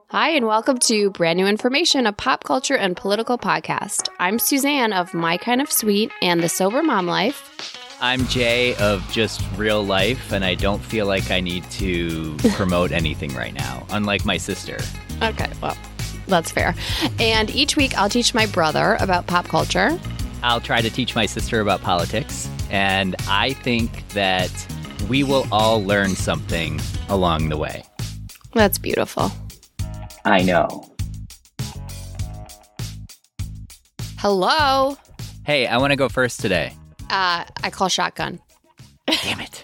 Hi, and welcome to Brand New Information, a pop culture and political podcast. I'm Suzanne of My Kind of Sweet and The Sober Mom Life. I'm Jay of Just Real Life, and I don't feel like I need to promote anything right now, unlike my sister. Okay, well, that's fair. And each week I'll teach my brother about pop culture. I'll try to teach my sister about politics, and I think that we will all learn something along the way. That's beautiful. I know. Hello. Hey, I want to go first today. I call shotgun. Damn it.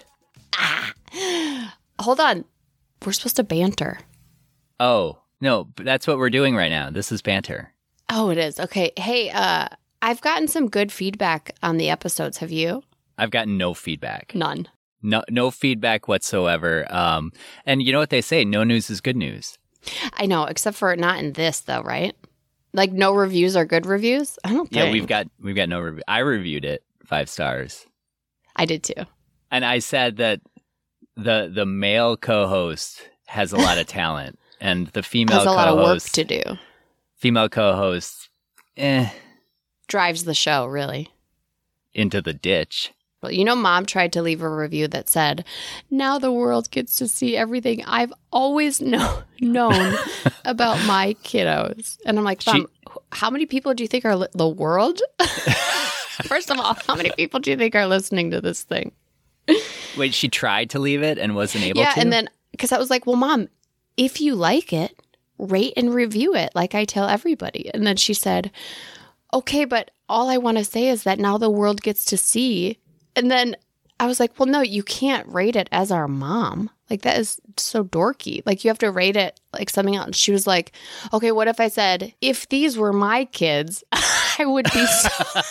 Hold on. We're supposed to banter. Oh, no, but that's what we're doing right now. This is banter. Oh, it is. Okay. Hey, I've gotten some good feedback on the episodes. Have you? I've gotten no feedback. None. No feedback whatsoever. And you know what they say? No news is good news. I know, except for not in this, though, right? Like, no reviews are good reviews? I don't think. Yeah, we've got no review. I reviewed it 5 stars. I did too. And I said that the male co-host has a lot of talent, and the female Has a lot of work co-host, to do. female co-host, Drives the show, really. into the ditch. Well, you know, Mom tried to leave a review that said, now the world gets to see everything I've always known about my kiddos. And I'm like, Mom, how many people do you think are the world? First of all, how many people do you think are listening to this thing? Wait, she tried to leave it and wasn't able to? Yeah, and then, because I was like, well, Mom, if you like it, rate and review it like I tell everybody. And then she said, okay, but all I want to say is that now the world gets to see. And then I was like, well, no, you can't rate it as our mom. Like, that is so dorky. Like, you have to rate it like something else. And she was like, okay, what if I said, if these were my kids, I would be so...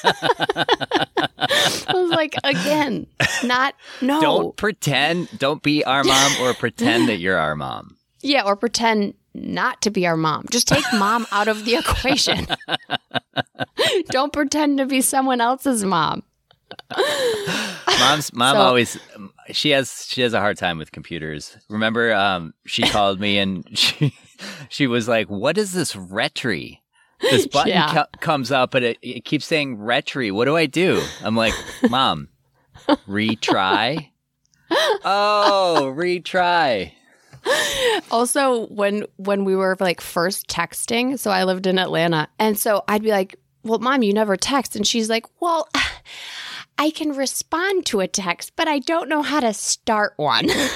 I was like, again, no. Don't be our mom or pretend that you're our mom. Yeah, or pretend not to be our mom. Just take mom out of the equation. Don't pretend to be someone else's mom. Mom always she has a hard time with computers. Remember, she called me and she was like, "What is this retry? This button comes up, but it keeps saying retry. What do I do?" I'm like, "Mom, retry." Oh, retry. Also, when we were like first texting, so I lived in Atlanta, and so I'd be like, well, Mom, you never text. And she's like, well, I can respond to a text, but I don't know how to start one. So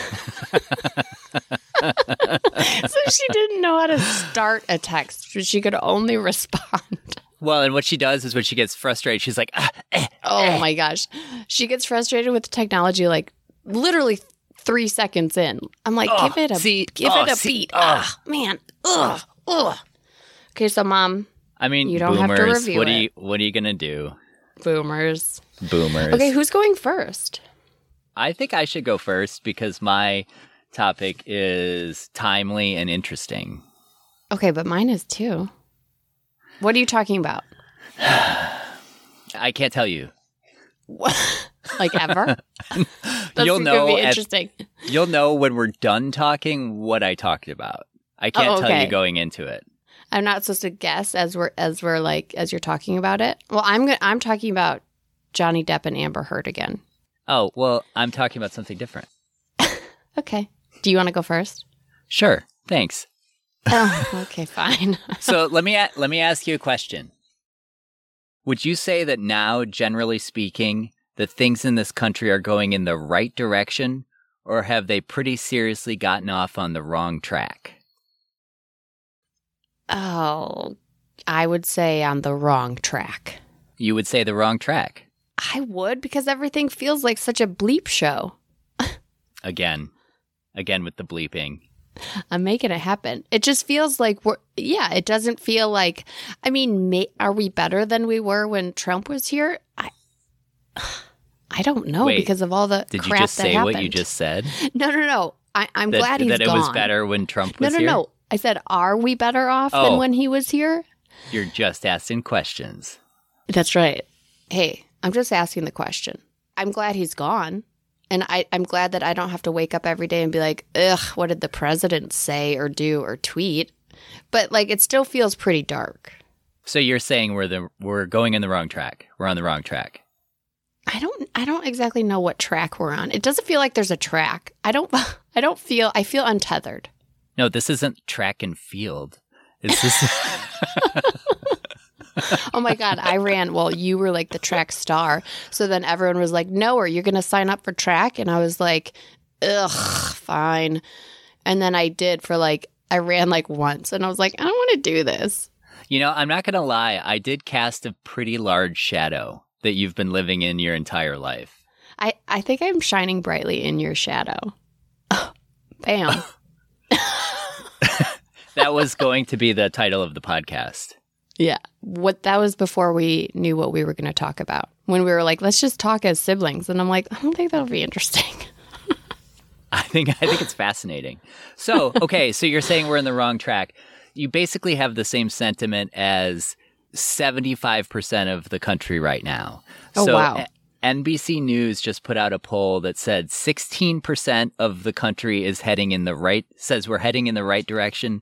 she didn't know how to start a text. She could only respond. Well, and what she does is when she gets frustrated, she's like, oh my gosh. She gets frustrated with technology like literally 3 seconds in. I'm like, give it a beat. Man. Okay, so Mom, I mean, you don't boomers, have to review it. What are you going to do? Boomers. Okay, who's going first? I think I should go first because my topic is timely and interesting. Okay, but mine is too. What are you talking about? I can't tell you. Like ever? You'll know. Be interesting. You'll know when we're done talking what I talked about. I can't tell you going into it. I'm not supposed to guess as you're talking about it. Well, I'm talking about Johnny Depp and Amber Heard again. Oh, well, I'm talking about something different. Okay. Do you want to go first? Sure. Thanks. Oh, okay, fine. So let me ask you a question. Would you say that now, generally speaking, that things in this country are going in the right direction, or have they pretty seriously gotten off on the wrong track? Oh, I would say on the wrong track. You would say the wrong track? I would, because everything feels like such a bleep show. Again with the bleeping. I'm making it happen. It just feels like it doesn't feel like, I mean, are we better than we were when Trump was here? I don't know. Wait, because of all the crap that happened. Did you just say what you just said? No. I'm glad he's gone. That it was better when Trump was here? No. I said, are we better off than when he was here? You're just asking questions. That's right. Hey, I'm just asking the question. I'm glad he's gone. And I'm glad that I don't have to wake up every day and be like, ugh, what did the president say or do or tweet? But like it still feels pretty dark. So you're saying we're going in the wrong track. We're on the wrong track. I don't exactly know what track we're on. It doesn't feel like there's a track. I feel untethered. No, this isn't track and field. It's this. Oh my God, I ran. Well, you were like the track star. So then everyone was like, no, are you going to sign up for track? And I was like, ugh, fine. And then I did I ran like once and I was like, I don't want to do this. You know, I'm not going to lie. I did cast a pretty large shadow that you've been living in your entire life. I think I'm shining brightly in your shadow. Bam. That was going to be the title of the podcast. Yeah. That was before we knew what we were going to talk about. When we were like, let's just talk as siblings. And I'm like, I don't think that'll be interesting. I think it's fascinating. So, okay, so you're saying we're in the wrong track. You basically have the same sentiment as 75% of the country right now. Oh, so wow. NBC News just put out a poll that said 16% of the country says we're heading in the right direction.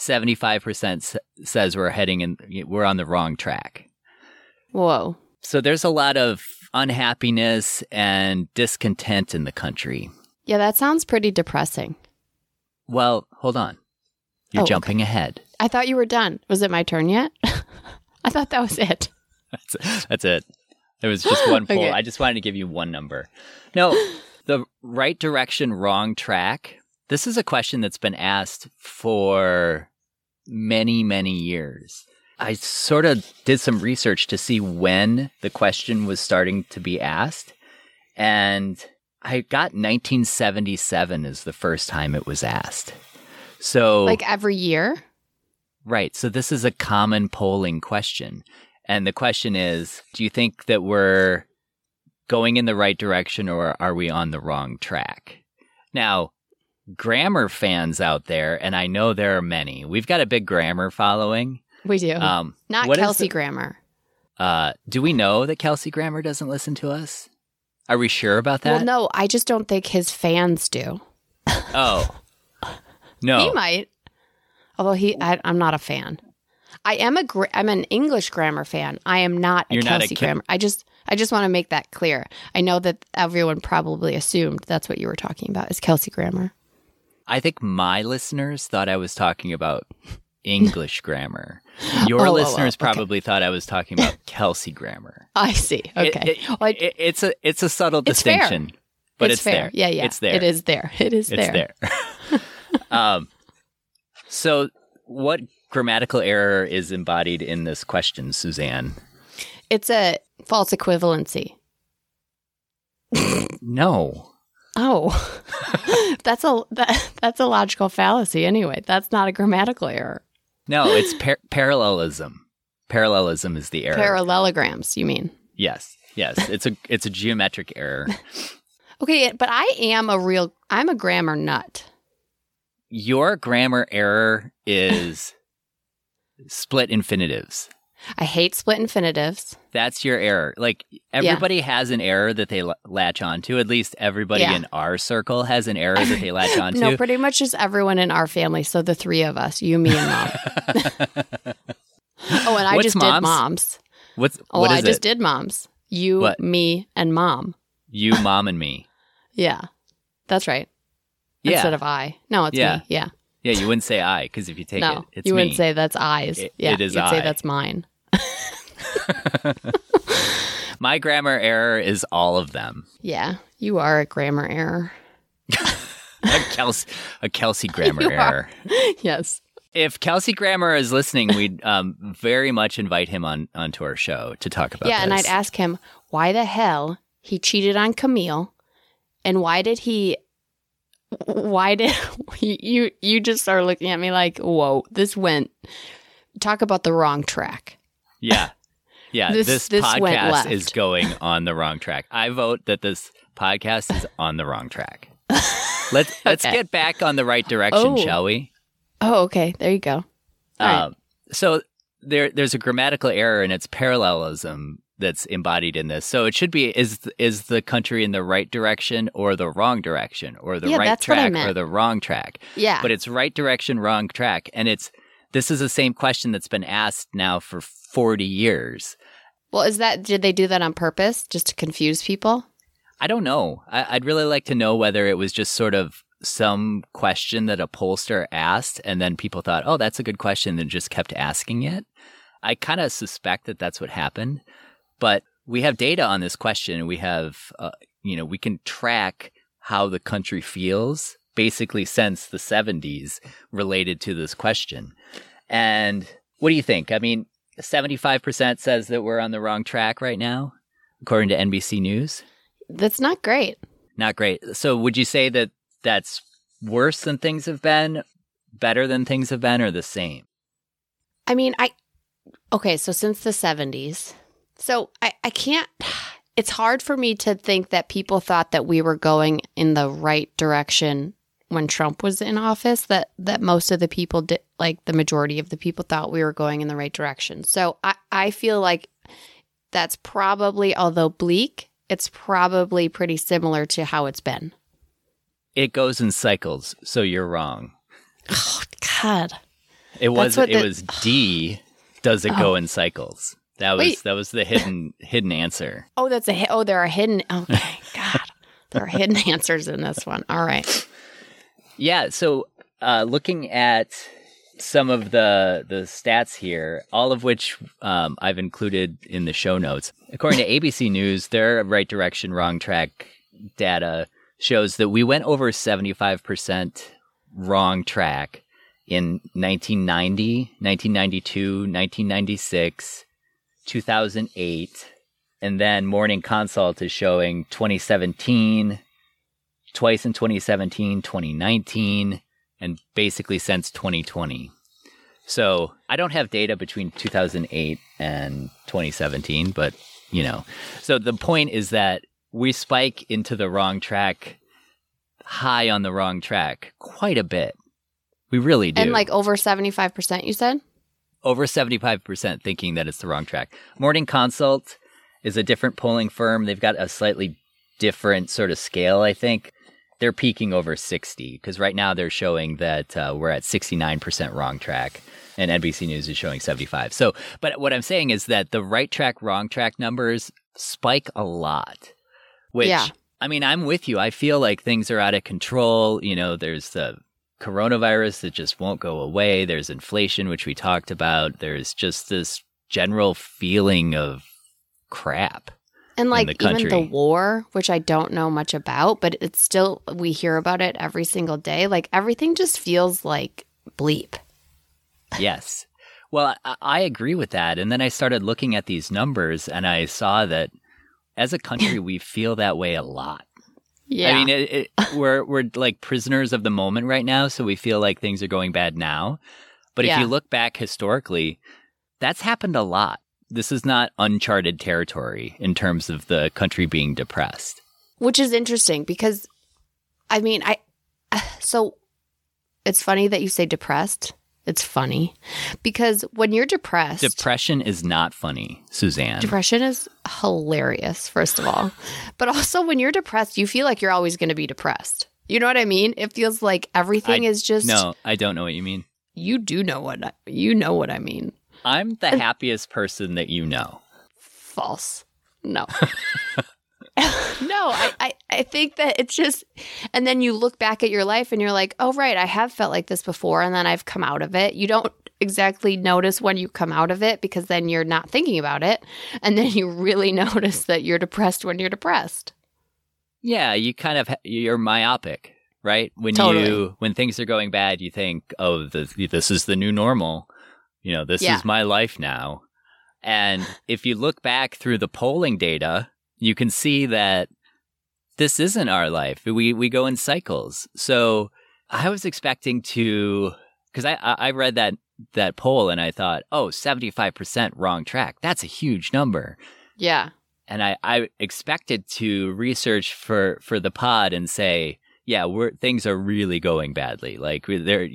75% says we're on the wrong track. Whoa. So there's a lot of unhappiness and discontent in the country. Yeah, that sounds pretty depressing. Well, hold on. You're jumping ahead. I thought you were done. Was it my turn yet? I thought that was it. That's it. It was just one poll. Okay. I just wanted to give you one number. No, the right direction, wrong track. This is a question that's been asked for many, many years. I sort of did some research to see when the question was starting to be asked. And I got 1977 as the first time it was asked. So, like every year? Right. So this is a common polling question. And the question is, do you think that we're going in the right direction or are we on the wrong track? Now, grammar fans out there, and I know there are many, we've got a big grammar following. We do. Not Kelsey Grammer. Do we know that Kelsey Grammer doesn't listen to us? Are we sure about that? Well, no, I just don't think his fans do. Oh. No. He might. Although I'm not a fan. I'm an English grammar fan. I am not a Kelsey Grammer. I just want to make that clear. I know that everyone probably assumed that's what you were talking about is Kelsey Grammer. I think my listeners thought I was talking about English grammar. Your listeners probably thought I was talking about Kelsey Grammer. I see. Okay. It's a subtle distinction, fair. But it's fair. there. Yeah. It's there. It is there. It's there. So what grammatical error is embodied in this question, Suzanne? It's a false equivalency. No. Oh, that's a logical fallacy anyway. That's not a grammatical error. No, it's parallelism. Parallelism is the error. Parallelograms, you mean? Yes. It's a geometric error. Okay, but I'm a grammar nut. Your grammar error is split infinitives. I hate split infinitives. That's your error. Like, everybody has an error that they latch onto. At least everybody in our circle has an error that they latch onto. No, pretty much just everyone in our family. So the three of us, you, me, and Mom. Oh, and I just did moms. I just did moms. You, me, and Mom. You, Mom, and me. Yeah, that's right. Yeah. Instead of I. No, it's me. Yeah. Yeah, you wouldn't say I, because if you take it, it's you me. wouldn't say that's I's. It is you'd I. say that's mine. My grammar error is all of them. Yeah, you are a grammar error. a Kelsey grammar error. Yes. If Kelsey Grammer is listening, we'd very much invite him onto our show to talk about this. Yeah, and I'd ask him why the hell he cheated on Camille, and why did you just started looking at me like, whoa, this went, talk about the wrong track. Yeah. Yeah, this podcast is left. going on the wrong track. I vote that this podcast is on the wrong track. Let's get back on the right direction, shall we? Oh, okay. There you go. Right. So there's a grammatical error, and it's parallelism that's embodied in this. So it should be, is the country in the right direction or the wrong direction, or the right track or the wrong track? Yeah. But it's right direction, wrong track. And it's this is the same question that's been asked now for 40 years. Well, did they do that on purpose just to confuse people? I don't know. I'd really like to know whether it was just sort of some question that a pollster asked and then people thought, oh, that's a good question, and just kept asking it. I kind of suspect that that's what happened. But we have data on this question, and we have, we can track how the country feels basically since the 70s related to this question. And what do you think? I mean, 75% says that we're on the wrong track right now, according to NBC News. That's not great. Not great. So would you say that that's worse than things have been, better than things have been, or the same? I mean, okay, so since the 70s. So I can't, it's hard for me to think that people thought that we were going in the right direction when Trump was in office, that most of the people did, like the majority of the people thought we were going in the right direction. So I feel like that's probably, although bleak, it's probably pretty similar to how it's been. It goes in cycles, so you're wrong. Oh, God. It was D, does it go in cycles? That was the hidden answer. Oh, there are hidden. Okay, God. There are hidden answers in this one. All right. Yeah, so looking at some of the stats here, all of which I've included in the show notes. According to ABC News, their right direction, wrong track data shows that we went over 75% wrong track in 1990, 1992, 1996, 2008, and then Morning Consult is showing 2017, twice in 2017, 2019, and basically since 2020. So I don't have data between 2008 and 2017, but, So the point is that we spike into the wrong track, high on the wrong track, quite a bit. We really do. And like over 75%, you said? Over 75% thinking that it's the wrong track. Morning Consult is a different polling firm. They've got a slightly different sort of scale, I think. They're peaking over 60 because right now they're showing that we're at 69% wrong track, and NBC News is showing 75. So, but what I'm saying is that the right track, wrong track numbers spike a lot, which, I mean, I'm with you. I feel like things are out of control. There's the coronavirus that just won't go away. There's inflation, which we talked about. There's just this general feeling of crap. And like even the war, which I don't know much about, but it's still, we hear about it every single day. Like everything just feels like bleep. Yes. Well, I agree with that. And then I started looking at these numbers and I saw that as a country, we feel that way a lot. Yeah. I mean, we're like prisoners of the moment right now. So we feel like things are going bad now. But if you look back historically, that's happened a lot. This is not uncharted territory in terms of the country being depressed. Which is interesting because, I mean, so it's funny that you say depressed. It's funny because when you're depressed. Depression is not funny, Suzanne. Depression is hilarious, first of all. But also when you're depressed, you feel like you're always going to be depressed. You know what I mean? It feels like everything is just. No, I don't know what you mean. You do know what I mean. I'm the happiest person that you know. False. No. No, I think that it's just, and then you look back at your life and you're like, oh, right, I have felt like this before and then I've come out of it. You don't exactly notice when you come out of it because then you're not thinking about it. And then you really notice that you're depressed when you're depressed. Yeah, you're myopic, right? When things are going bad, you think, oh, this is the new normal. This is my life now. And if you look back through the polling data, you can see that this isn't our life. We go in cycles. So I was expecting because I read that poll and I thought, 75% wrong track. That's a huge number. Yeah. And I expected to research for the pod and say, yeah, things are really going badly. Like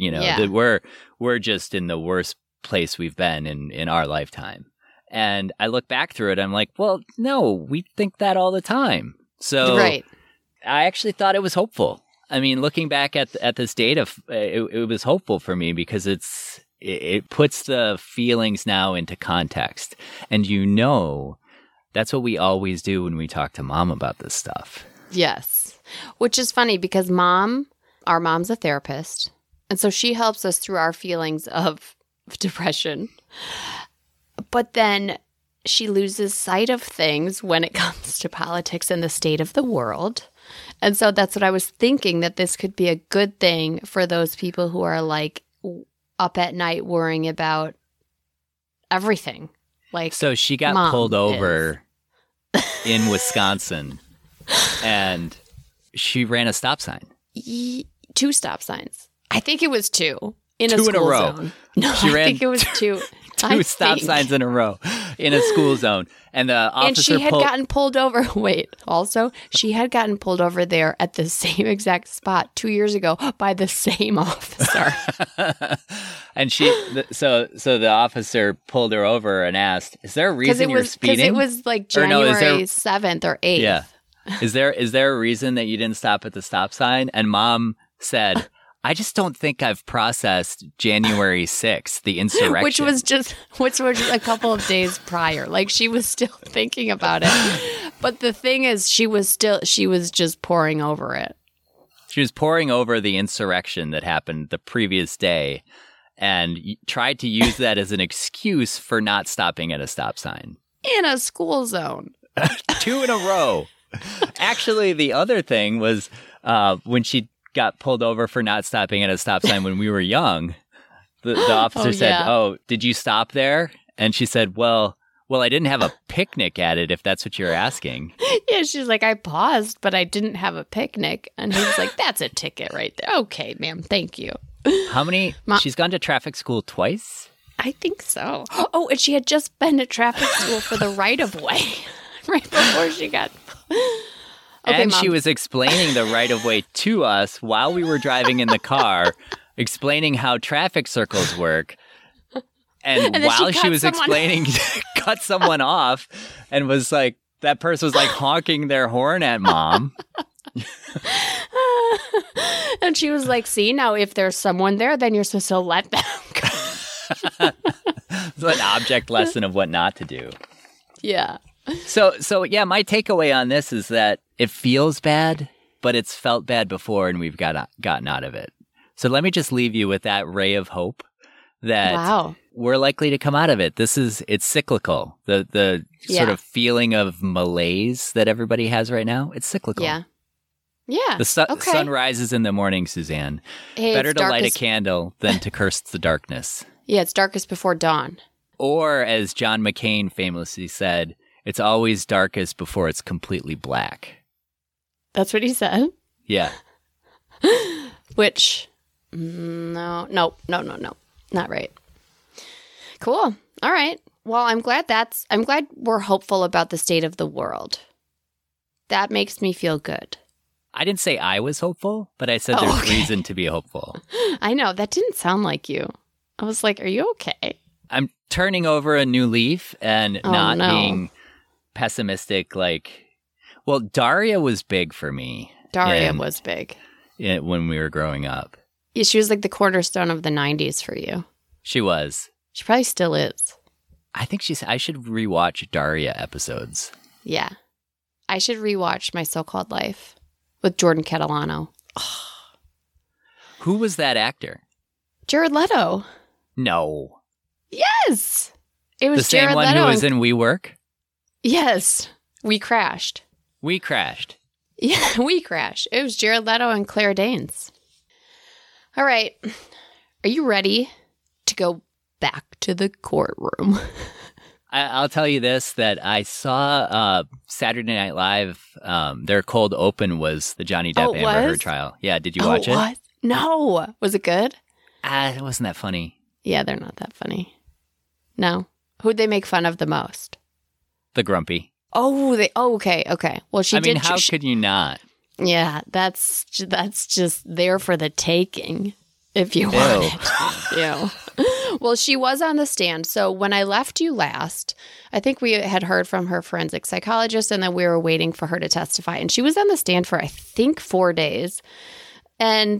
we're just in the worst place we've been in our lifetime. And I look back through it, I'm like, well, no, we think that all the time. So right. I actually thought it was hopeful. I mean, looking back at this data, it was hopeful for me because it's it puts the feelings now into context. And that's what we always do when we talk to Mom about this stuff. Yes. Which is funny because our mom's a therapist. And so she helps us through our feelings of depression. But then she loses sight of things when it comes to politics and the state of the world. And so that's what I was thinking, that this could be a good thing for those people who are like up at night worrying about everything. Like, so she got pulled over in Wisconsin and she ran a stop sign. 2 stop signs. I think it was 2 in a 2 school in a row. zone. No, She ran I think it was 2. 2 stop signs in a row in a school zone. And the officer and she had gotten pulled over. Wait, also, she had gotten pulled over there at the same exact spot 2 years ago by the same officer. And so the officer pulled her over and asked, "Is there a reason you're speeding?" Because it was like January 7th or 8th. Yeah. Is there a reason that you didn't stop at the stop sign? And Mom said, "I just don't think I've processed January 6th, the insurrection." Which was a couple of days prior. Like, she was still thinking about it. But the thing is, she was just pouring over it. She was pouring over the insurrection that happened the previous day and tried to use that as an excuse for not stopping at a stop sign. In a school zone. 2 in a row. Actually, the other thing was when she got pulled over for not stopping at a stop sign when we were young, the officer said, "Oh, did you stop there?" And she said, well, I didn't have a picnic at it, if that's what you're asking. Yeah, she's like, "I paused, but I didn't have a picnic." And he was like, "That's a ticket right there." "Okay, ma'am, thank you." How many? She's gone to traffic school twice? I think so. Oh, and she had just been to traffic school for the right-of-way right before she got... Okay, and Mom. She was explaining the right-of-way to us while we were driving in the car, explaining how traffic circles work. And while she was explaining, cut someone off and was like, that person was like honking their horn at Mom. And she was like, "See, now if there's someone there, then you're supposed to let them go." It's an object lesson of what not to do. Yeah. So yeah, my takeaway on this is that it feels bad, but it's felt bad before and we've gotten out of it. So let me just leave you with that ray of hope that we're likely to come out of it. It's cyclical. The sort of feeling of malaise that everybody has right now, it's cyclical. Yeah. Yeah. The sun rises in the morning, Suzanne. Hey, better to light a candle than to curse the darkness. Yeah, it's darkest before dawn. Or as John McCain famously said, it's always darkest before it's completely black. That's what he said? Yeah. Which, no, not right. Cool. All right. Well, I'm glad we're hopeful about the state of the world. That makes me feel good. I didn't say I was hopeful, but I said there's reason to be hopeful. I know. That didn't sound like you. I was like, "Are you okay?" I'm turning over a new leaf and being pessimistic. Well, Daria was big for me. Daria was big. When we were growing up. Yeah, she was like the cornerstone of the 90s for you. She was. She probably still is. I think I should rewatch Daria episodes. Yeah. I should rewatch My So-Called Life with Jordan Catalano. Oh. Who was that actor? Jared Leto. No. Yes. It was the same Jared one Leto who was in WeWork? Yes. We crashed. We crashed. Yeah, We crashed. It was Jared Leto and Claire Danes. All right. Are you ready to go back to the courtroom? I'll tell you this, that I saw Saturday Night Live. Their cold open was the Johnny Depp Amber Heard trial. Yeah, did you watch it? What? No. Was it good? It wasn't that funny. Yeah, they're not that funny. No. Who'd they make fun of the most? The Grumpy. Oh, okay. Well, how could you not? Yeah, that's just there for the taking, if you want it. Yeah. Well, she was on the stand. So when I left you last, I think we had heard from her forensic psychologist, and then we were waiting for her to testify. And she was on the stand for, I think, 4 days. And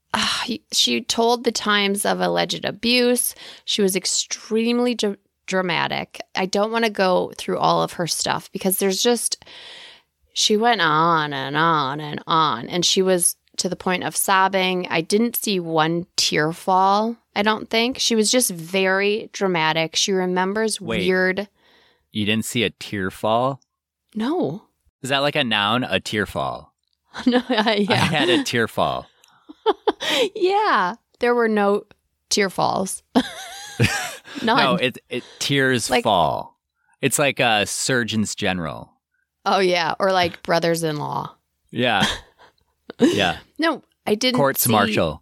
she told the times of alleged abuse. She was extremely dramatic. I don't want to go through all of her stuff because she went on and on and on. And she was to the point of sobbing. I didn't see one tear fall, I don't think. She was just very dramatic. She remembers weird. You didn't see a tear fall? No. Is that like a noun, a tear fall? No, yeah. I had a tear fall. Yeah. There were no tear falls. None. No, it tears fall. It's like a Surgeons General. Oh, yeah. Or like brothers-in-law. Yeah. Yeah. No, I didn't Courts martial.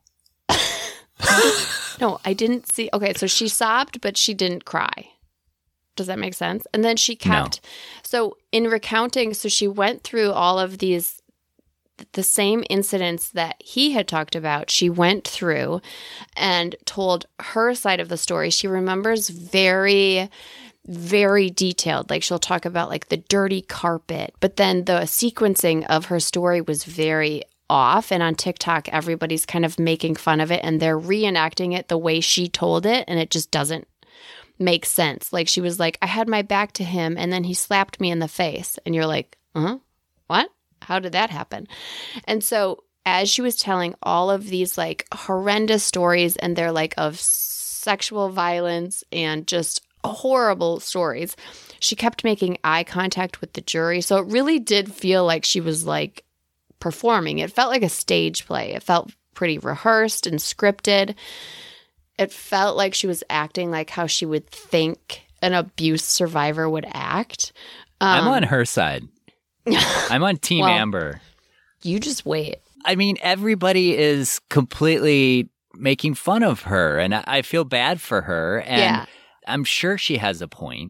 No, I didn't see. Okay, so she sobbed, but she didn't cry. Does that make sense? And then she kept. No. So in recounting, so she went through all of these, the same incidents that he had talked about. She went through and told her side of the story. She remembers very, very detailed. Like she'll talk about like the dirty carpet, but then the sequencing of her story was very off. And on TikTok, everybody's kind of making fun of it and they're reenacting it the way she told it. And it just doesn't make sense. Like she was like, I had my back to him and then he slapped me in the face. And you're like, what? How did that happen? And so as she was telling all of these like horrendous stories and they're like of sexual violence and just horrible stories, she kept making eye contact with the jury. So it really did feel like she was like performing. It felt like a stage play. It felt pretty rehearsed and scripted. It felt like she was acting like how she would think an abuse survivor would act. I'm on her side. I'm on Team Amber. You just wait. I mean, everybody is completely making fun of her, and I feel bad for her. And I'm sure she has a point.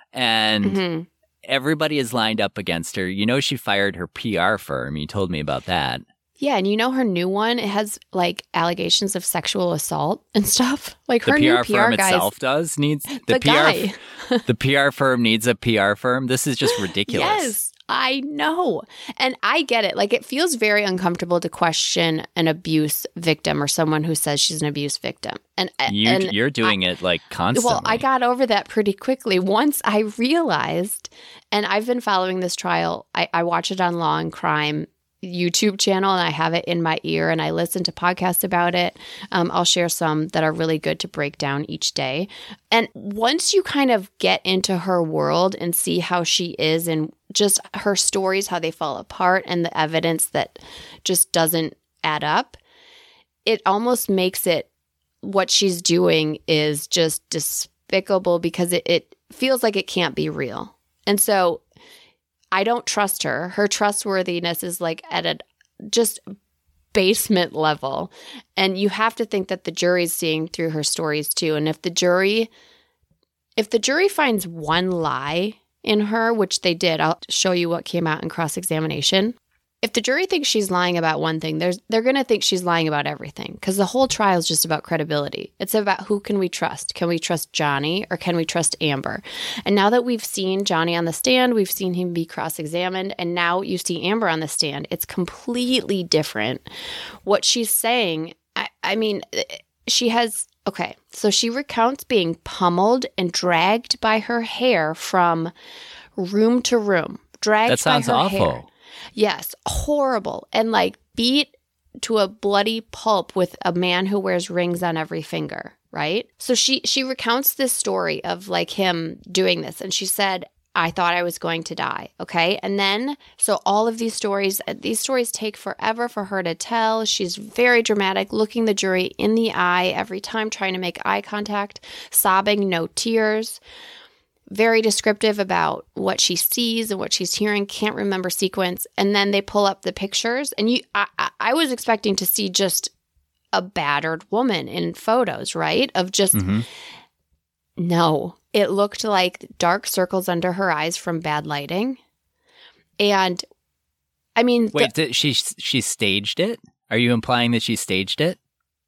And everybody is lined up against her. You know, she fired her PR firm. You told me about that. Yeah, and you know her new one, it has like allegations of sexual assault and stuff. Like her new PR firm guys, itself needs the guy. The PR firm needs a PR firm. This is just ridiculous. Yes, I know. And I get it. Like it feels very uncomfortable to question an abuse victim or someone who says she's an abuse victim. And you're doing it like constantly. Well, I got over that pretty quickly once I realized, and I've been following this trial. I watch it on Law and Crime YouTube channel and I have it in my ear and I listen to podcasts about it. I'll share some that are really good to break down each day. And once you kind of get into her world and see how she is and just her stories, how they fall apart and the evidence that just doesn't add up, it almost makes it what she's doing is just despicable because it feels like it can't be real. And so I don't trust her. Her trustworthiness is like at a just basement level. And you have to think that the jury's seeing through her stories too. And if the jury finds one lie in her, which they did, I'll show you what came out in cross-examination. If the jury thinks she's lying about one thing, they're going to think she's lying about everything because the whole trial is just about credibility. It's about who can we trust? Can we trust Johnny or can we trust Amber? And now that we've seen Johnny on the stand, we've seen him be cross-examined, and now you see Amber on the stand, it's completely different. What she's saying, I mean, she has, okay, so she recounts being pummeled and dragged by her hair from room to room. Dragged by her hair. That sounds awful. Yes, horrible. And like beat to a bloody pulp with a man who wears rings on every finger, right? So she recounts this story of like him doing this. And she said, I thought I was going to die. Okay. And then, so all of these stories take forever for her to tell. She's very dramatic, looking the jury in the eye every time, trying to make eye contact, sobbing, no tears. Very descriptive about what she sees and what she's hearing, can't remember sequence. And then they pull up the pictures. And I was expecting to see just a battered woman in photos, right? Of just, No. It looked like dark circles under her eyes from bad lighting. And, I mean... Wait, she staged it? Are you implying that she staged it?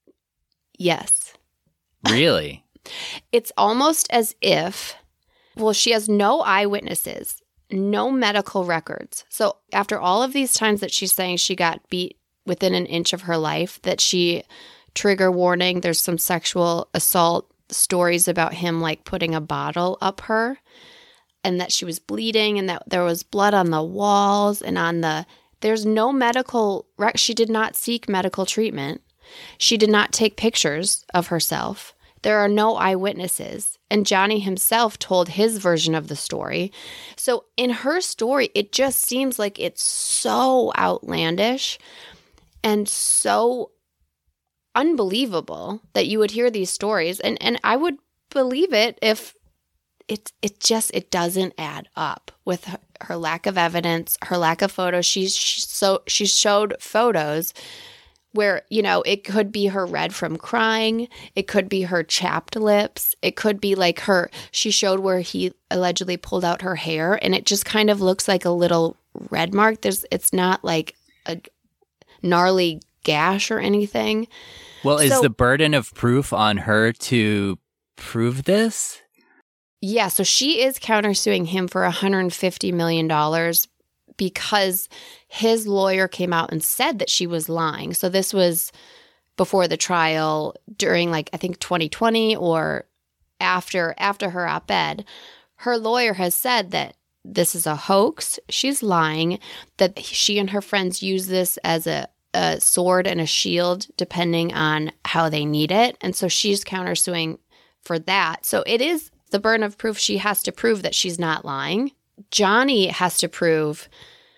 Yes. Really? It's almost as if... Well, she has no eyewitnesses, no medical records. So after all of these times that she's saying she got beat within an inch of her life, that she, trigger warning, there's some sexual assault stories about him like putting a bottle up her, and that she was bleeding and that there was blood on the walls and there's no medical, she did not seek medical treatment. She did not take pictures of herself. There are no eyewitnesses. And Johnny himself told his version of the story. So in her story, it just seems like it's so outlandish and so unbelievable that you would hear these stories. And I would believe it if it doesn't add up with her lack of evidence, her lack of photos. She showed photos where, it could be her red from crying. It could be her chapped lips. It could be like she showed where he allegedly pulled out her hair, and it just kind of looks like a little red mark. It's not like a gnarly gash or anything. Well, is the burden of proof on her to prove this? Yeah, so she is countersuing him for $150 million because his lawyer came out and said that she was lying. So this was before the trial, during I think 2020 or after her op-ed. Her lawyer has said that this is a hoax. She's lying, that she and her friends use this as a sword and a shield depending on how they need it. And so she's countersuing for that. So it is the burden of proof. She has to prove that she's not lying. Johnny has to prove,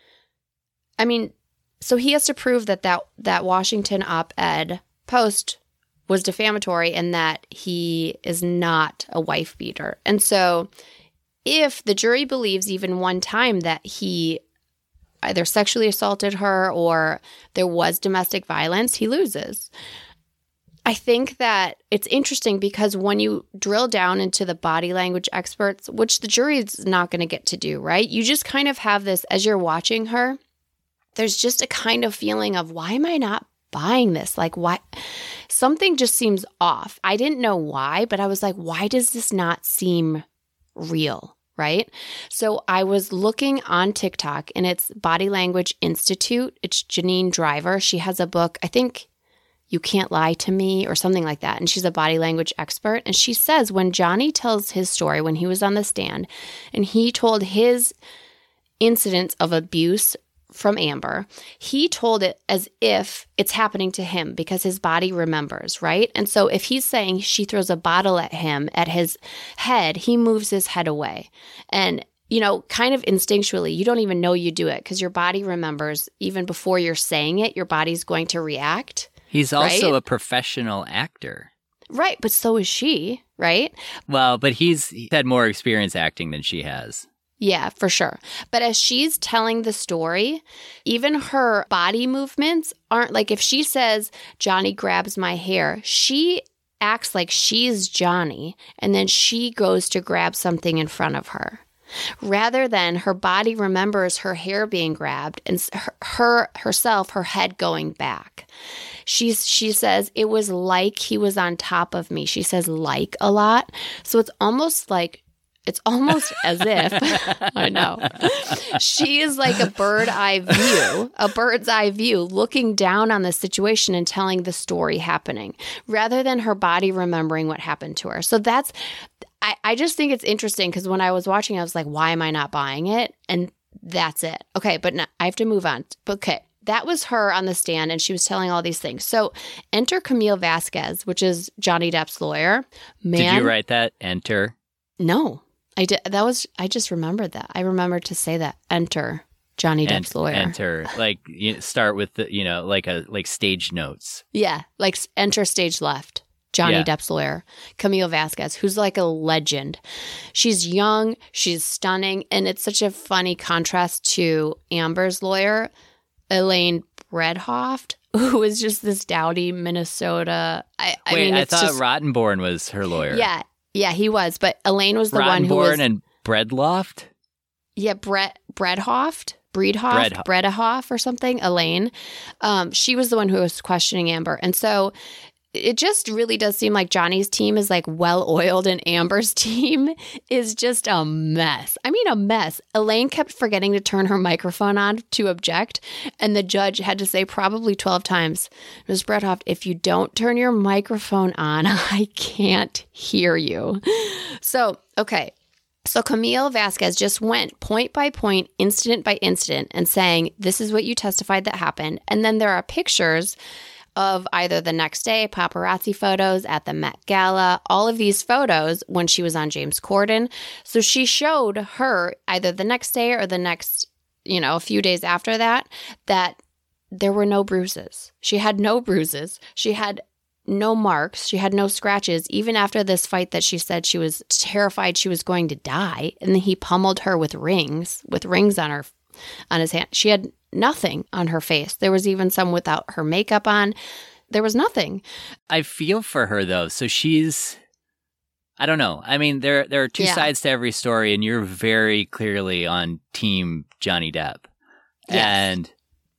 so he has to prove that Washington op-ed post was defamatory and that he is not a wife beater. And so if the jury believes even one time that he either sexually assaulted her or there was domestic violence, he loses. I think that it's interesting because when you drill down into the body language experts, which the jury is not going to get to do, right? You just kind of have this, as you're watching her, there's just a kind of feeling of, why am I not buying this? Like, why? Something just seems off. I didn't know why, but I was like, why does this not seem real? Right? So I was looking on TikTok, and it's Body Language Institute. It's Janine Driver. She has a book, I think You Can't Lie to Me or something like that. And she's a body language expert. And she says when Johnny tells his story, when he was on the stand and he told his incidents of abuse from Amber, he told it as if it's happening to him because his body remembers, right? And so if he's saying she throws a bottle at him, at his head, he moves his head away. And, kind of instinctually, you don't even know you do it because your body remembers even before you're saying it, your body's going to react. He's also a professional actor. Right, but so is she, right? Well, but he's had more experience acting than she has. Yeah, for sure. But as she's telling the story, even her body movements aren't like, if she says, Johnny grabs my hair, she acts like she's Johnny, and then she goes to grab something in front of her. Rather than her body remembers her hair being grabbed and her head going back. She says, it was like he was on top of me. She says like a lot. So it's almost as if, I know, she is like a bird's eye view, looking down on the situation and telling the story happening, rather than her body remembering what happened to her. So I just think it's interesting because when I was watching, I was like, why am I not buying it? And that's it. Okay, but now I have to move on. Okay, that was her on the stand, and she was telling all these things. So enter Camille Vasquez, which is Johnny Depp's lawyer. Did you write that? Enter? No. I did. I just remembered that. I remembered to say that. Enter Johnny Depp's lawyer. Enter, start with the, like stage notes. Yeah, like enter stage left. Johnny Depp's lawyer, Camille Vasquez, who's like a legend. She's young, she's stunning, and it's such a funny contrast to Amber's lawyer, Elaine Bredhoft, who is just this dowdy Minnesota. I thought Rottenborn was her lawyer. Yeah, he was, but Elaine was the one who was... Rottenborn and Bredloft? Yeah, Bredhoft or something, Elaine. She was the one who was questioning Amber. And so it just really does seem like Johnny's team is like well-oiled and Amber's team is just a mess. I mean, a mess. Elaine kept forgetting to turn her microphone on to object, and the judge had to say probably 12 times, Ms. Brethoff, if you don't turn your microphone on, I can't hear you. So, okay. So Camille Vasquez just went point by point, incident by incident, and saying, this is what you testified that happened. And then there are pictures of either the next day, paparazzi photos at the Met Gala, all of these photos when she was on James Corden. So she showed her either the next day or the next, a few days after that there were no bruises. She had no bruises. She had no marks. She had no scratches, even after this fight that she said she was terrified she was going to die. And then he pummeled her with rings on his hand. She had nothing on her face. There was even some without her makeup on. There was nothing. I feel for her, though. So I don't know. I mean, there are two sides to every story, and you're very clearly on team Johnny Depp. Yes. And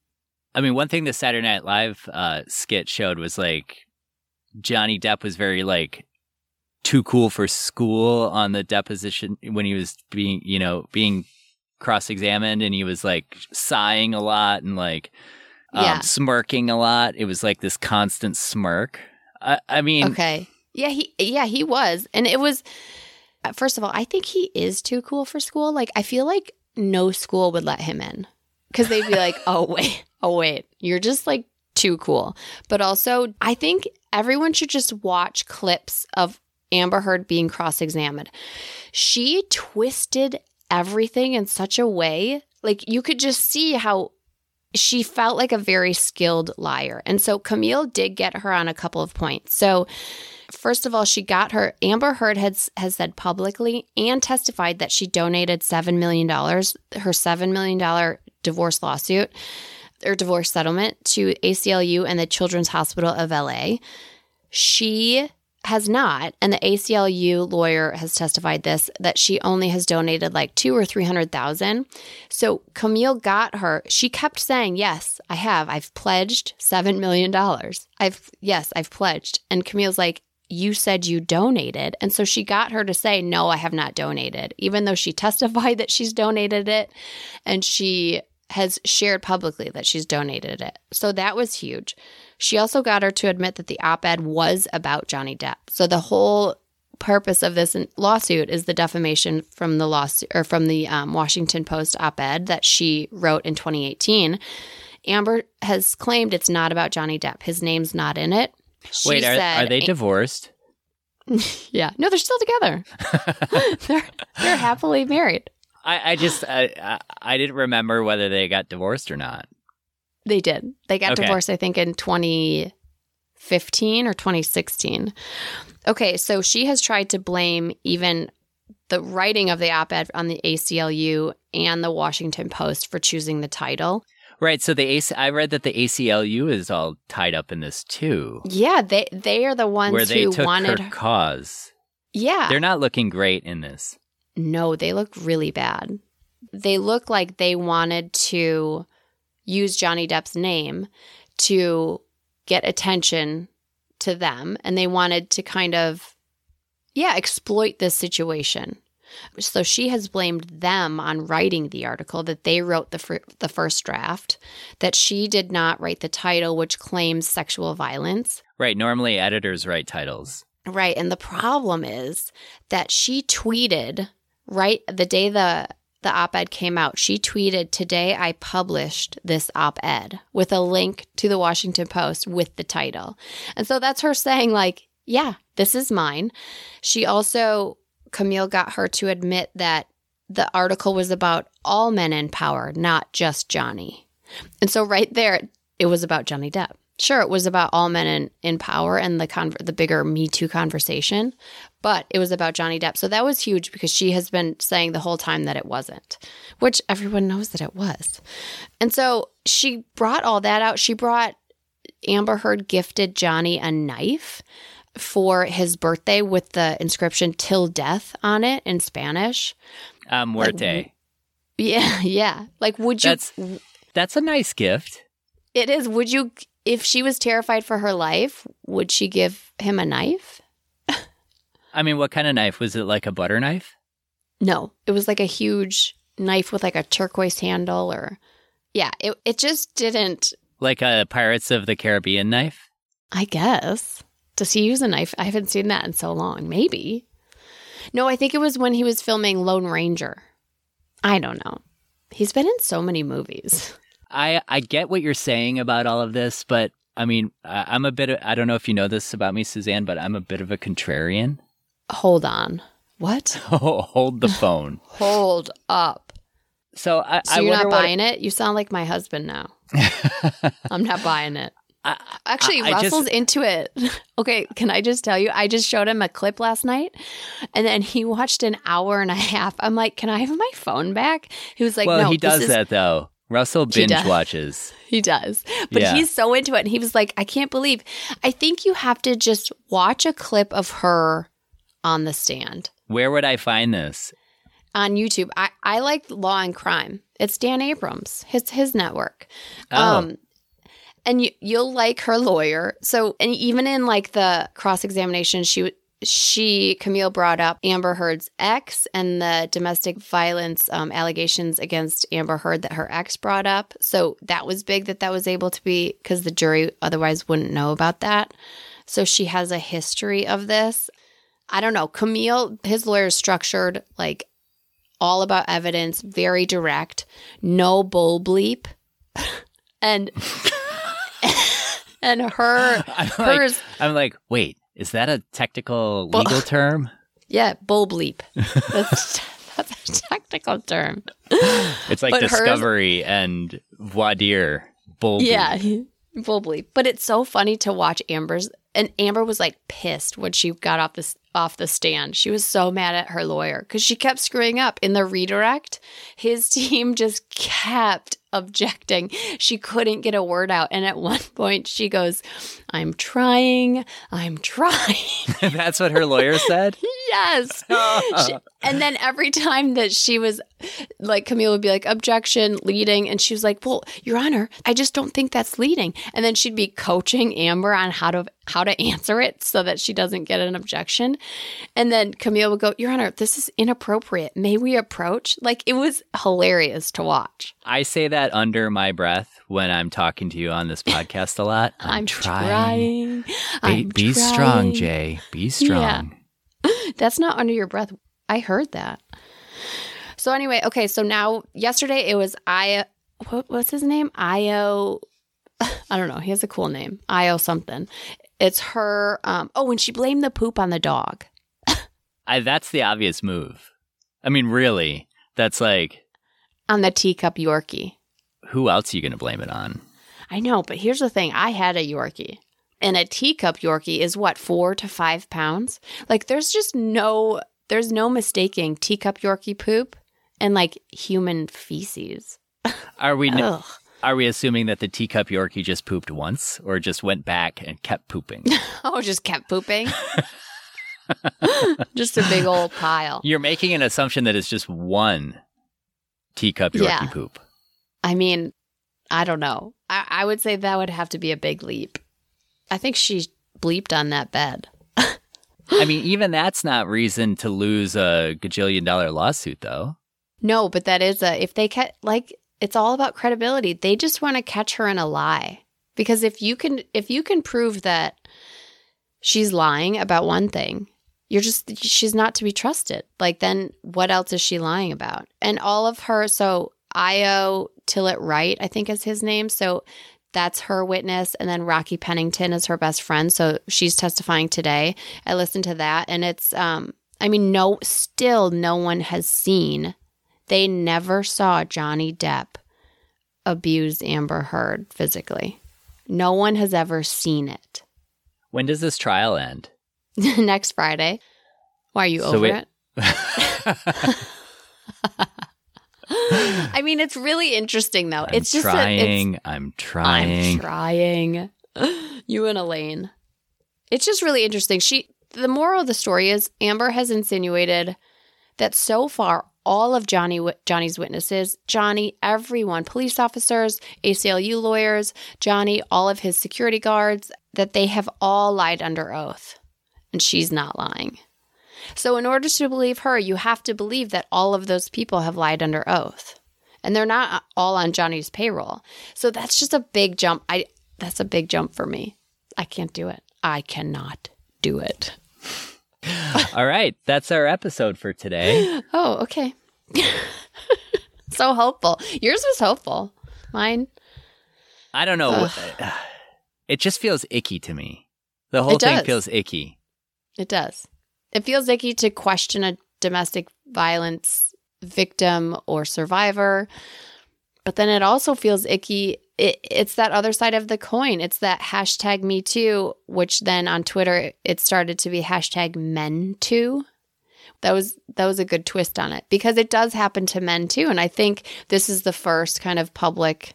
I mean, one thing the Saturday Night Live skit showed was like Johnny Depp was very like too cool for school on the deposition when he was being cross-examined, and he was like sighing a lot and like smirking a lot. It was like this constant smirk. I mean, okay, he was, and it was. First of all, I think he is too cool for school. Like, I feel like no school would let him in because they'd be like, oh wait, you're just like too cool. But also, I think everyone should just watch clips of Amber Heard being cross-examined. She twisted everything in such a way, like you could just see how she felt like a very skilled liar. And so Camille did get her on a couple of points. So first of all, Amber Heard has said publicly and testified that she donated $7 million, her $7 million divorce lawsuit or divorce settlement to ACLU and the Children's Hospital of LA. She has not, and the ACLU lawyer has testified that she only has donated like $200,000 or $300,000. So Camille got her. She kept saying, "Yes, I have. I've pledged $7 million. I've pledged." And Camille's like, "You said you donated," and so she got her to say, "No, I have not donated," even though she testified that she's donated it, and she has shared publicly that she's donated it. So that was huge. She also got her to admit that the op-ed was about Johnny Depp. So the whole purpose of this lawsuit is the defamation from the lawsuit or from the Washington Post op-ed that she wrote in 2018. Amber has claimed it's not about Johnny Depp. His name's not in it. Wait, are they divorced? Yeah. No, they're still together. they're happily married. I didn't remember whether they got divorced or not. They did. They got divorced, I think, in 2015 or 2016. Okay, so she has tried to blame even the writing of the op-ed on the ACLU and the Washington Post for choosing the title. Right, so I read that the ACLU is all tied up in this too. Yeah, they are the ones where they who took wanted her cause. Yeah. They're not looking great in this. No, they look really bad. They look like they wanted to use Johnny Depp's name to get attention to them, and they wanted to kind of, exploit this situation. So she has blamed them on writing the article, that they wrote the first draft, that she did not write the title, which claims sexual violence. Right. Normally editors write titles. Right. And the problem is that she tweeted right the day the op-ed came out. She tweeted, "Today I published this op-ed," with a link to the Washington Post with the title. And so that's her saying like, yeah, this is mine. She also, Camille got her to admit that the article was about all men in power, not just Johnny. And so right there, it was about Johnny Depp. Sure, it was about all men in power and the bigger Me Too conversation, but it was about Johnny Depp. So that was huge because she has been saying the whole time that it wasn't, which everyone knows that it was. And so she brought all that out. She brought Amber Heard gifted Johnny a knife for his birthday with the inscription "Till Death" on it in Spanish. Muerte. Yeah. Like, would you? That's a nice gift. It is. Would you if she was terrified for her life, would she give him a knife? I mean, what kind of knife? Was it like a butter knife? No, it was like a huge knife with like a turquoise handle or... Yeah, it just didn't... Like a Pirates of the Caribbean knife? I guess. Does he use a knife? I haven't seen that in so long. Maybe. No, I think it was when he was filming Lone Ranger. I don't know. He's been in so many movies. I get what you're saying about all of this, but I mean, I'm a bit of, I don't know if you know this about me, Suzanne, but I'm a bit of a contrarian. Hold on. What? Hold the phone. Hold up. So you're not buying it? You sound like my husband now. I'm not buying it. Actually, Russell's into it. Okay, can I just tell you? I just showed him a clip last night, and then he watched an hour and a half. I'm like, can I have my phone back? He was like, well, no. He does that, though. Russell binge watches. He does. But he's so into it. And he was like, I can't believe. I think you have to just watch a clip of her on the stand. Where would I find this? On YouTube. I like Law and Crime. It's Dan Abrams. His network. Oh. And you'll like her lawyer. So, and even in like the cross-examination, Camille brought up Amber Heard's ex and the domestic violence allegations against Amber Heard that her ex brought up. So that was big that was able to be, because the jury otherwise wouldn't know about that. So she has a history of this. I don't know. Camille, his lawyer is structured like all about evidence, very direct, no bull bleep. And hers. I'm like, wait. Is that a technical legal term? Yeah, bull bleep. That's a technical term. It's like discovery and voir dire. Bull bleep. Yeah, bull bleep. But it's so funny to watch Amber's. And Amber was like pissed when she got off the stand. She was so mad at her lawyer because she kept screwing up. In the redirect, his team just kept objecting. She couldn't get a word out. And at one point she goes, I'm trying. That's what her lawyer said? Yes. And then every time that she was like, Camille would be like, objection, leading. And she was like, well, Your Honor, I just don't think that's leading. And then she'd be coaching Amber on how to answer it so that she doesn't get an objection. And then Camille would go, Your Honor, this is inappropriate. May we approach? Like, it was hilarious to watch. I say that under my breath when I'm talking to you on this podcast a lot. I'm trying. Be strong, Jay. Be strong. Yeah. That's not under your breath. I heard that. So anyway, okay, so now yesterday it was what's his name? Io. I don't know. He has a cool name. Io something. It's her. When she blamed the poop on the dog. That's the obvious move. I mean, really, that's like on the teacup Yorkie. Who else are you going to blame it on? I know, but here's the thing. I had a Yorkie. And a teacup Yorkie is what, 4 to 5 pounds? Like, there's no mistaking teacup Yorkie poop and like human feces. Are we assuming that the teacup Yorkie just pooped once or just went back and kept pooping? Just kept pooping? Just a big old pile. You're making an assumption that it's just one teacup Yorkie poop. I mean, I don't know. I would say that would have to be a big leap. I think she bleeped on that bed. I mean, even that's not reason to lose a gajillion-dollar lawsuit, though. No, but that is if they it's all about credibility. They just want to catch her in a lie. Because if you can prove that she's lying about one thing, she's not to be trusted. Like, then what else is she lying about? And all of her, so Io Tillett Wright, I think is his name. So that's her witness. And then Rocky Pennington is her best friend. So she's testifying today. I listened to that. And it's, still no one has seen. They never saw Johnny Depp abuse Amber Heard physically. No one has ever seen it. When does this trial end? Next Friday. Why, are you over it? I mean, it's really interesting, though. I'm trying. You and Elaine. It's just really interesting. The moral of the story is Amber has insinuated that so far, all of Johnny's witnesses, Johnny, everyone, police officers, ACLU lawyers, Johnny, all of his security guards, that they have all lied under oath. And she's not lying. So in order to believe her, you have to believe that all of those people have lied under oath. And they're not all on Johnny's payroll. So that's just a big jump. That's a big jump for me. I can't do it. I cannot do it. All right. That's our episode for today. Oh, okay. So hopeful. Yours was hopeful. Mine? I don't know. It just feels icky to me. The whole thing feels icky. It does. It feels icky to question a domestic violence victim or survivor. But then it also feels icky. It's that other side of the coin. It's that hashtag Me Too, which then on Twitter, it started to be hashtag Men Too. That was a good twist on it because it does happen to men too. And I think this is the first kind of public,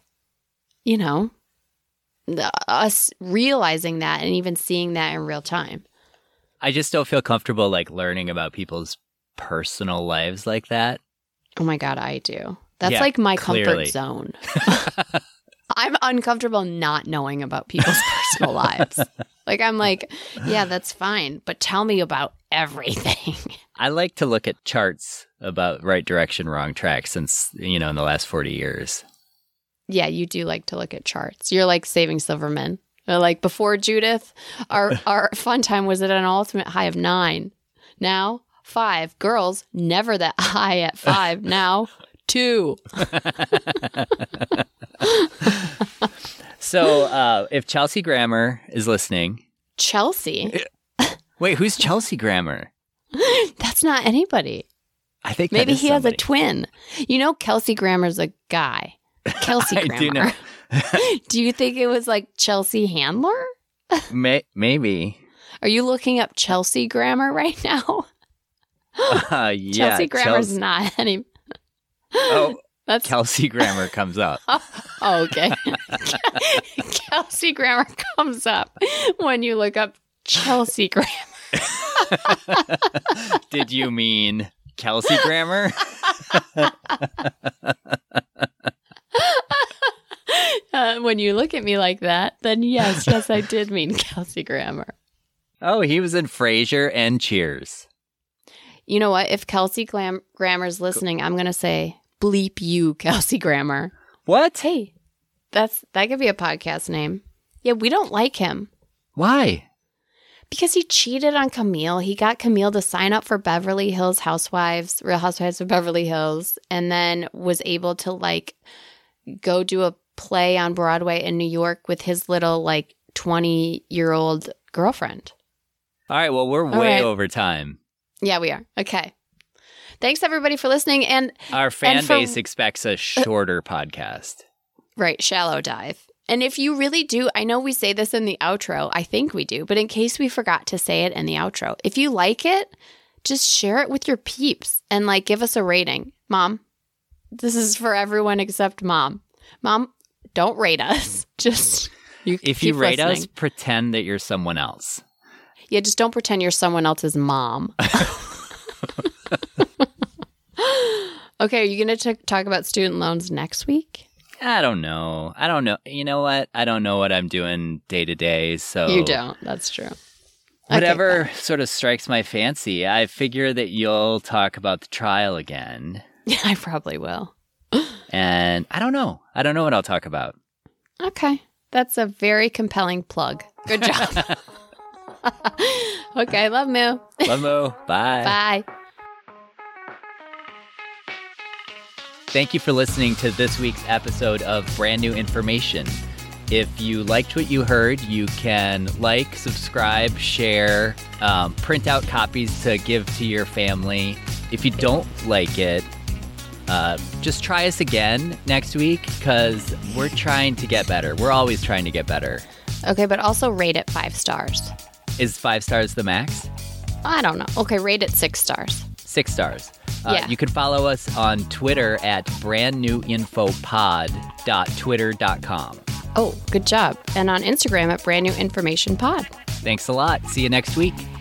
us realizing that and even seeing that in real time. I just don't feel comfortable learning about people's personal lives like that. Oh my God, I do. That's like my comfort zone. I'm uncomfortable not knowing about people's personal lives. I'm like, yeah, that's fine. But tell me about everything. I like to look at charts about right direction, wrong track since, in the last 40 years. Yeah, you do like to look at charts. You're like Saving Silverman. Like before Judith, our fun time was at an ultimate high of 9. Now, 5. Girls, never that high at 5. Now, 2. So if Chelsea Grammer is listening. Chelsea? Wait, who's Chelsea Grammer? That's not anybody. I think maybe he somebody. has a twin. Kelsey Grammer's a guy. Kelsey Grammer. I do know. Do you think it was like Chelsea Handler? Maybe. Are you looking up Chelsea Grammer right now? Yeah. Chelsea Grammer's not any. Oh, that's Kelsey Grammer comes up. Oh, okay. Kelsey Grammer comes up when you look up Chelsea Grammer. Did you mean Kelsey Grammer? When you look at me like that, then yes, I did mean Kelsey Grammer. Oh, he was in Frasier and Cheers. You know what? If Kelsey Grammer's listening, I'm going to say, bleep you, Kelsey Grammer. What? Hey, that could be a podcast name. Yeah, we don't like him. Why? Because he cheated on Camille. He got Camille to sign up for Beverly Hills Housewives, Real Housewives of Beverly Hills, and then was able to go do a play on Broadway in New York with his little 20-year-old girlfriend. All right, well, we're way over time. Yeah, we are. Okay. Thanks, everybody, for listening. And our fan base expects a shorter podcast. Right, shallow dive. And if you really do, I know we say this in the outro. I think we do. But in case we forgot to say it in the outro, if you like it, just share it with your peeps and give us a rating. Mom, this is for everyone except Mom. Mom, don't rate us. Just if you rate us, pretend that you're someone else. Yeah, just don't pretend you're someone else's mom. Okay, are you going to talk about student loans next week? I don't know. You know what? I don't know what I'm doing day to day, so... You don't. That's true. Whatever sort of strikes my fancy. I figure that you'll talk about the trial again. Yeah, I probably will. And I don't know. I don't know what I'll talk about. Okay. That's a very compelling plug. Good job. Okay, love Moo. Love Moo. Bye. Bye. Thank you for listening to this week's episode of Brand New Information. If you liked what you heard, you can subscribe, share, print out copies to give to your family. If you don't like it, just try us again next week because we're trying to get better. We're always trying to get better. Okay, but also rate it 5 stars. Is 5 stars the max? I don't know. Okay, rate it 6 stars. 6 stars. Yeah. You can follow us on Twitter at brandnewinfopod.twitter.com. Oh, good job. And on Instagram at brandnewinformationpod. Thanks a lot. See you next week.